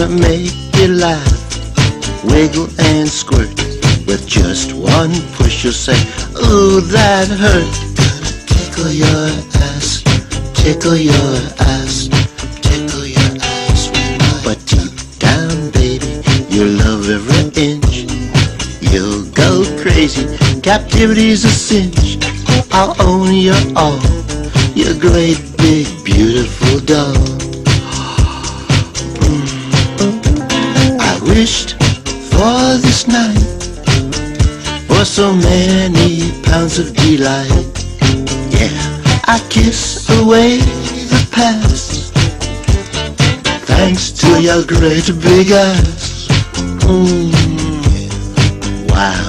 gonna make you laugh, wiggle and squirt. With just one push you'll say, ooh, that hurt. Gonna tickle your ass, tickle your ass, tickle your ass with my. But deep down, baby, you love every inch. You'll go crazy, captivity's a cinch. I'll own you all, you great big beautiful doll. I wished for this night, for so many pounds of delight. Yeah, I kiss away the past, thanks to your great big ass. Wow.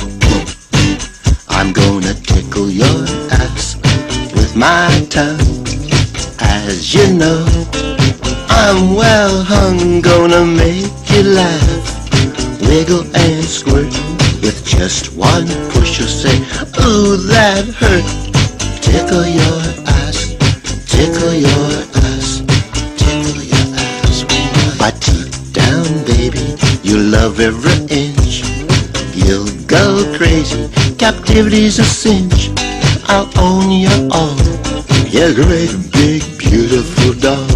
I'm gonna tickle your ass with my tongue. As you know, I'm well hung, gonna make you laugh, wiggle and squirt. With just one push you'll say, ooh, that hurt. Tickle your ass, tickle your ass, tickle your ass. But deep down, baby, you love every inch. You'll go crazy, captivity's a cinch. I'll own you all, you great big beautiful doll.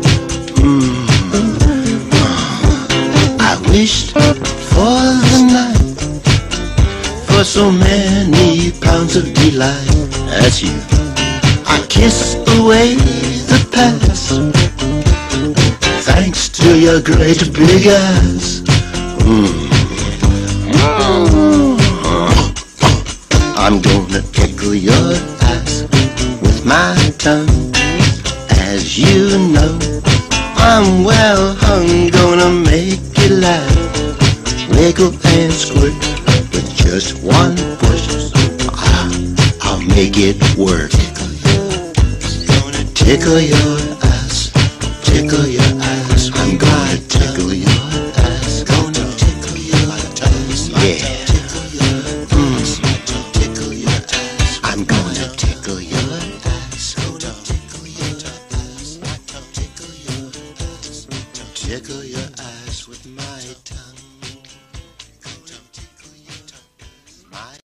I wished for the night, for so many pounds of delight. That's you. I kiss away the past, thanks to your great big ass. I'm gonna tickle your ass with my tongue. As you know, I'm well hung, gonna make you laugh, wiggle and squirt. With just one push, I'll make it work. Gonna tickle your